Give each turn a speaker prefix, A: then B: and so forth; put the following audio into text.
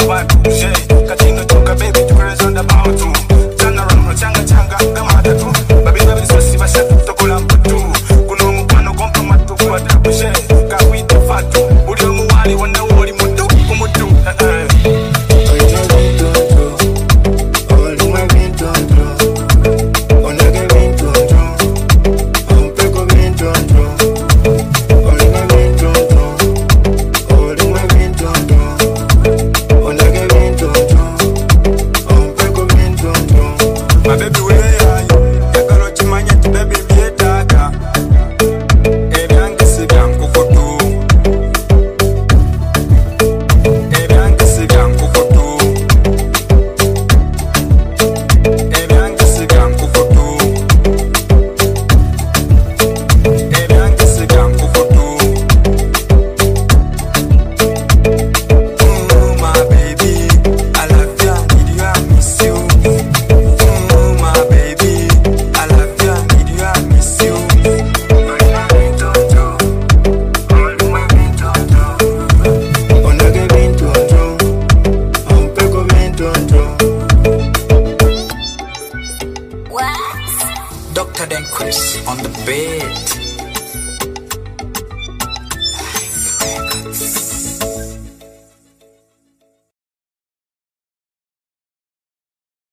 A: watu katindo choka baby tukereza onda bautu Tana rano changa changa gamada tu Babi babi sosi basha tutokola mputu Kuno mkwano kompa matu kwa tabushe Kawita fatu Uli omuwali wana uoli mutu kumutu
B: Dr. Dan Chris on the beat.